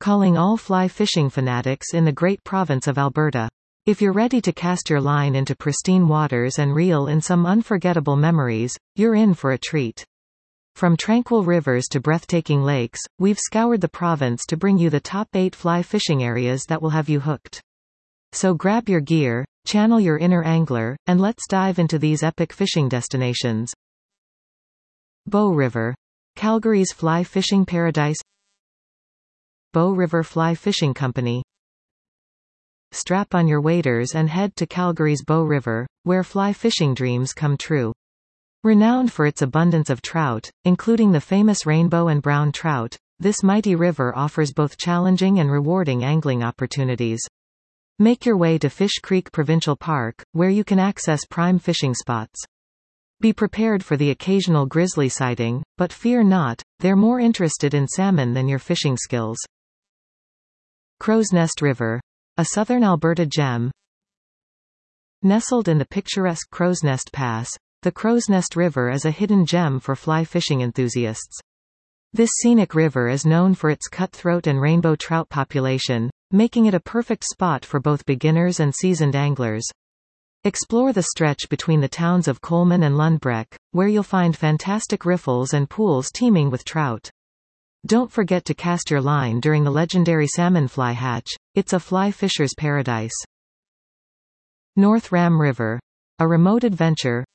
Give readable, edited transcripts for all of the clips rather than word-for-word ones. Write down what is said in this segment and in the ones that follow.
calling all fly fishing fanatics in the great province of Alberta. If you're ready to cast your line into pristine waters and reel in some unforgettable memories, you're in for a treat. From tranquil rivers to breathtaking lakes, we've scoured the province to bring you the top 8 fly fishing areas that will have you hooked. So grab your gear, channel your inner angler, and let's dive into these epic fishing destinations. Bow River, Calgary's fly fishing paradise. Bow River Fly Fishing Company. Strap on your waders and head to Calgary's Bow River, where fly fishing dreams come true. Renowned for its abundance of trout, including the famous rainbow and brown trout, this mighty river offers both challenging and rewarding angling opportunities. Make your way to Fish Creek Provincial Park, where you can access prime fishing spots. Be prepared for the occasional grizzly sighting, but fear not, they're more interested in salmon than your fishing skills. Crow's Nest River, a southern Alberta gem. Nestled in the picturesque Crow's Nest Pass, the Crow's Nest River is a hidden gem for fly fishing enthusiasts. This scenic river is known for its cutthroat and rainbow trout population, making it a perfect spot for both beginners and seasoned anglers. Explore the stretch between the towns of Coleman and Lundbreck, where you'll find fantastic riffles and pools teeming with trout. Don't forget to cast your line during the legendary salmon fly hatch. It's a fly fisher's paradise. North Ram River, a remote adventure.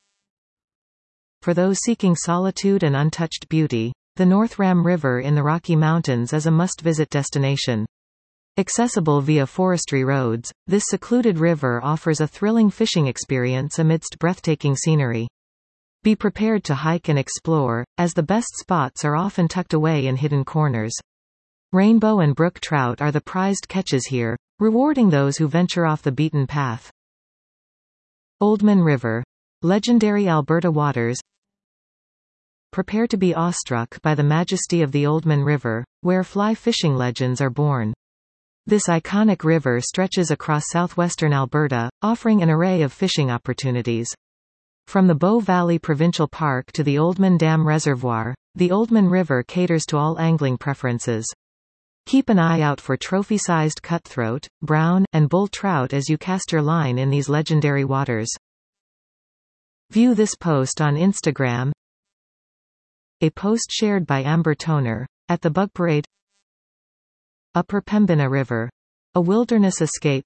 For those seeking solitude and untouched beauty, the North Ram River in the Rocky Mountains is a must-visit destination. Accessible via forestry roads, this secluded river offers a thrilling fishing experience amidst breathtaking scenery. Be prepared to hike and explore, as the best spots are often tucked away in hidden corners. Rainbow and brook trout are the prized catches here, rewarding those who venture off the beaten path. Oldman River, legendary Alberta waters. Prepare to be awestruck by the majesty of the Oldman River, where fly fishing legends are born. This iconic river stretches across southwestern Alberta, offering an array of fishing opportunities. From the Bow Valley Provincial Park to the Oldman Dam Reservoir, the Oldman River caters to all angling preferences. Keep an eye out for trophy-sized cutthroat, brown, and bull trout as you cast your line in these legendary waters. View this post on Instagram. A post shared by Amber Toner, at the Bug Parade. Upper Pembina River, a wilderness escape.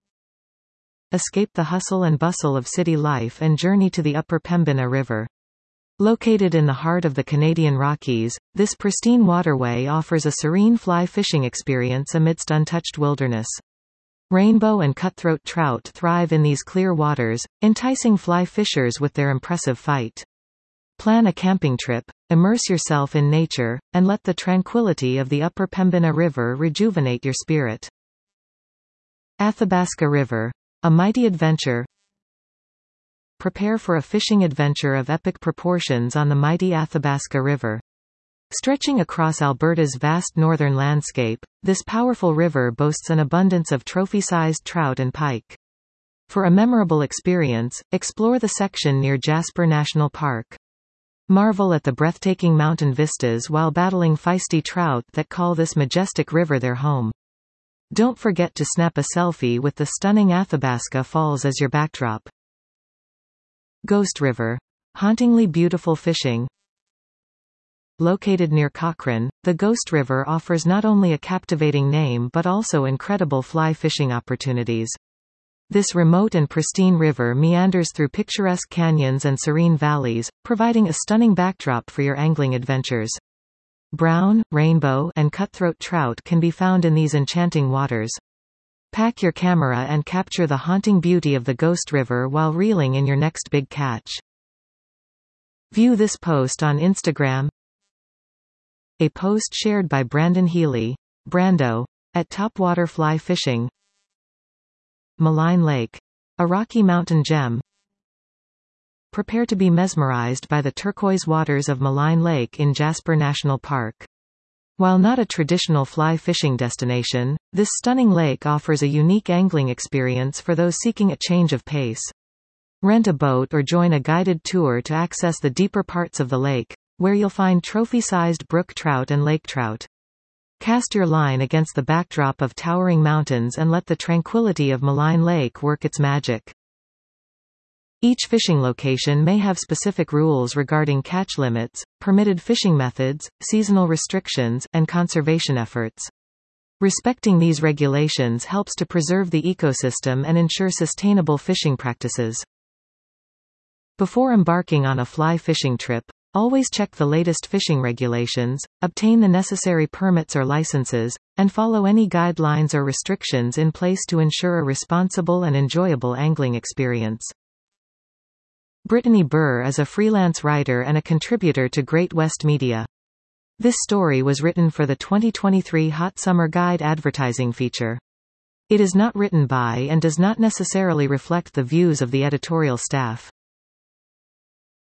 Escape the hustle and bustle of city life and journey to the Upper Pembina River. Located in the heart of the Canadian Rockies, this pristine waterway offers a serene fly fishing experience amidst untouched wilderness. Rainbow and cutthroat trout thrive in these clear waters, enticing fly fishers with their impressive fight. Plan a camping trip, immerse yourself in nature, and let the tranquility of the Upper Pembina River rejuvenate your spirit. Athabasca River, a mighty adventure. Prepare for a fishing adventure of epic proportions on the mighty Athabasca River. Stretching across Alberta's vast northern landscape, this powerful river boasts an abundance of trophy-sized trout and pike. For a memorable experience, explore the section near Jasper National Park. Marvel at the breathtaking mountain vistas while battling feisty trout that call this majestic river their home. Don't forget to snap a selfie with the stunning Athabasca Falls as your backdrop. Ghost River, hauntingly beautiful fishing. Located near Cochrane, the Ghost River offers not only a captivating name but also incredible fly fishing opportunities. This remote and pristine river meanders through picturesque canyons and serene valleys, providing a stunning backdrop for your angling adventures. Brown, rainbow, and cutthroat trout can be found in these enchanting waters. Pack your camera and capture the haunting beauty of the Ghost River while reeling in your next big catch. View this post on Instagram. A post shared by Brandon Healy, Brando, at Topwater Fly Fishing. Malign Lake, a Rocky Mountain gem. Prepare to be mesmerized by the turquoise waters of Malign Lake in Jasper National Park. While not a traditional fly fishing destination, this stunning lake offers a unique angling experience for those seeking a change of pace. Rent a boat or join a guided tour to access the deeper parts of the lake, where you'll find trophy-sized brook trout and lake trout. Cast your line against the backdrop of towering mountains and let the tranquility of Malign Lake work its magic. Each fishing location may have specific rules regarding catch limits, permitted fishing methods, seasonal restrictions, and conservation efforts. Respecting these regulations helps to preserve the ecosystem and ensure sustainable fishing practices. Before embarking on a fly fishing trip, always check the latest fishing regulations, obtain the necessary permits or licenses, and follow any guidelines or restrictions in place to ensure a responsible and enjoyable angling experience. Brittany Burr is a freelance writer and a contributor to Great West Media. This story was written for the 2023 Hot Summer Guide advertising feature. It is not written by and does not necessarily reflect the views of the editorial staff.